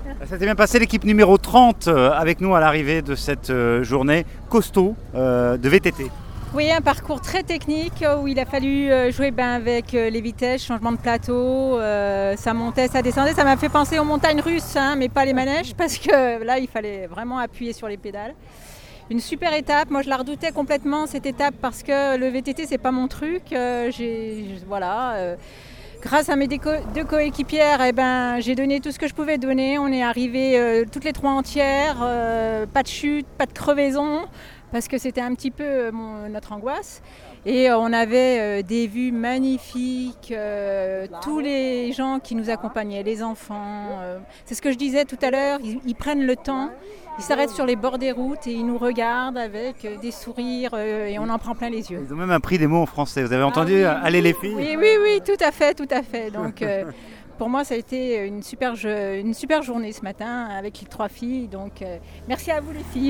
Ça s'est bien passé, l'équipe numéro 30 avec nous à l'arrivée de cette journée costaud de VTT. Oui, un parcours très technique où il a fallu jouer avec les vitesses, changement de plateau, ça montait, ça descendait. Ça m'a fait penser aux montagnes russes, mais pas les manèges, parce que là, il fallait vraiment appuyer sur les pédales. Une super étape, moi je la redoutais complètement cette étape parce que le VTT c'est pas mon truc. Grâce à mes deux coéquipières, j'ai donné tout ce que je pouvais donner. On est arrivés toutes les trois entières, pas de chute, pas de crevaison, parce que c'était un petit peu notre angoisse. Et on avait des vues magnifiques, tous les gens qui nous accompagnaient, les enfants. C'est ce que je disais tout à l'heure, ils prennent le temps, ils s'arrêtent sur les bords des routes et ils nous regardent avec des sourires et on en prend plein les yeux. Ils ont même appris des mots en français, vous avez entendu « Allez les filles » ? Oui, tout à fait. Donc pour moi ça a été une super journée ce matin avec les trois filles, donc merci à vous les filles.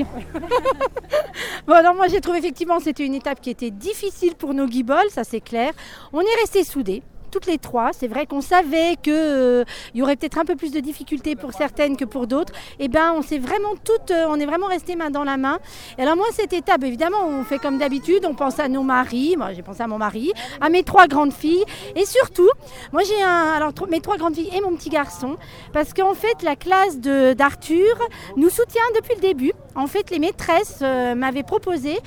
Bon, alors moi j'ai trouvé effectivement que c'était une étape qui était difficile pour nos guibolles, ça c'est clair. On est restés soudés. Toutes les trois, c'est vrai qu'on savait qu'il y aurait peut-être un peu plus de difficultés pour certaines que pour d'autres. Et on est vraiment restés main dans la main. Et alors moi, cette étape, évidemment, on fait comme d'habitude, on pense à nos maris. Moi, j'ai pensé à mon mari, à mes trois grandes filles. Et surtout, moi, mes trois grandes filles et mon petit garçon. Parce qu'en fait, la classe d'Arthur nous soutient depuis le début. En fait, les maîtresses m'avaient proposé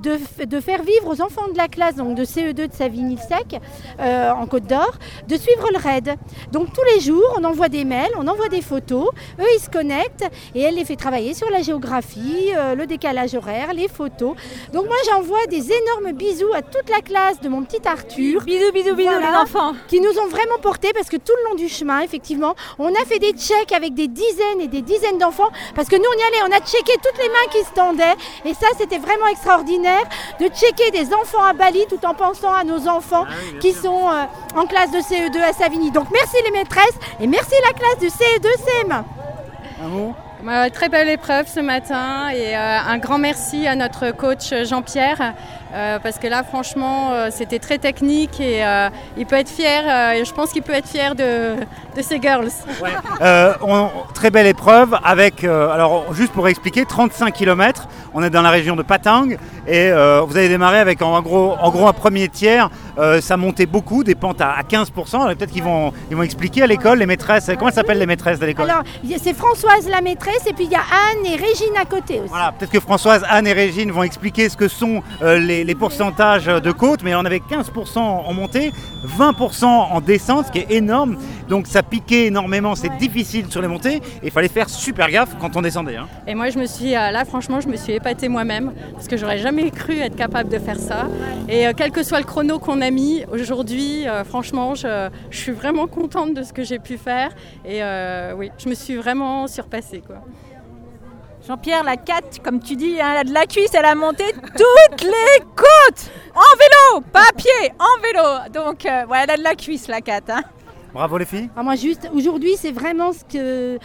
de faire vivre aux enfants de la classe, donc de CE2 de Savigny-le-Sec, en Côte d'Or, de suivre le raid. Donc tous les jours, on envoie des mails, on envoie des photos, eux ils se connectent et elle les fait travailler sur la géographie, le décalage horaire, les photos. Donc moi j'envoie des énormes bisous à toute la classe de mon petit Arthur. Bisous les enfants. Qui nous ont vraiment portés parce que tout le long du chemin, effectivement, on a fait des checks avec des dizaines et des dizaines d'enfants parce que nous on y allait, on a checké toutes les mains qui se tendaient et ça c'était vraiment extraordinaire de checker des enfants à Bali tout en pensant à nos enfants qui sont en classe de CE2 à Savigny. Donc merci les maîtresses et merci la classe du CE2 CM1. Un mot ? Très belle épreuve ce matin et un grand merci à notre coach Jean-Pierre parce que là franchement c'était très technique et il peut être fier, je pense qu'il peut être fier de ces girls. Ouais. Très belle épreuve avec, alors juste pour expliquer, 35 km, on est dans la région de Patang et vous avez démarré avec en gros un premier tiers, ça montait beaucoup, des pentes à 15%, alors peut-être qu'ils vont expliquer à l'école, les maîtresses, comment elles s'appellent les maîtresses de l'école ? Alors c'est Françoise la maîtresse et puis il y a Anne et Régine à côté aussi. Voilà, peut-être que Françoise, Anne et Régine vont expliquer ce que sont les pourcentages de côte, mais on avait 15% en montée, 20% en descente, ce qui est énorme, donc ça piquait énormément, c'est difficile sur les montées, et il fallait faire super gaffe quand on descendait. Hein. Et moi je me suis épatée moi-même, parce que j'aurais jamais cru être capable de faire ça, et quel que soit le chrono qu'on a mis aujourd'hui, franchement je suis vraiment contente de ce que j'ai pu faire, et je me suis vraiment surpassée, quoi. Jean-Pierre, la 4, comme tu dis, elle a de la cuisse, elle a monté toutes les côtes en vélo, pas à pied, en vélo. Donc, elle a de la cuisse, la 4. Hein. Bravo les filles. Moi, juste, aujourd'hui, c'est vraiment ce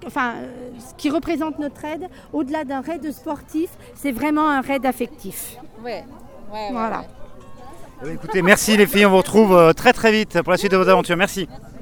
qui représente notre raid. Au-delà d'un raid sportif, c'est vraiment un raid affectif. Voilà. Écoutez, merci les filles, on vous retrouve très très vite pour la suite de vos aventures. Merci.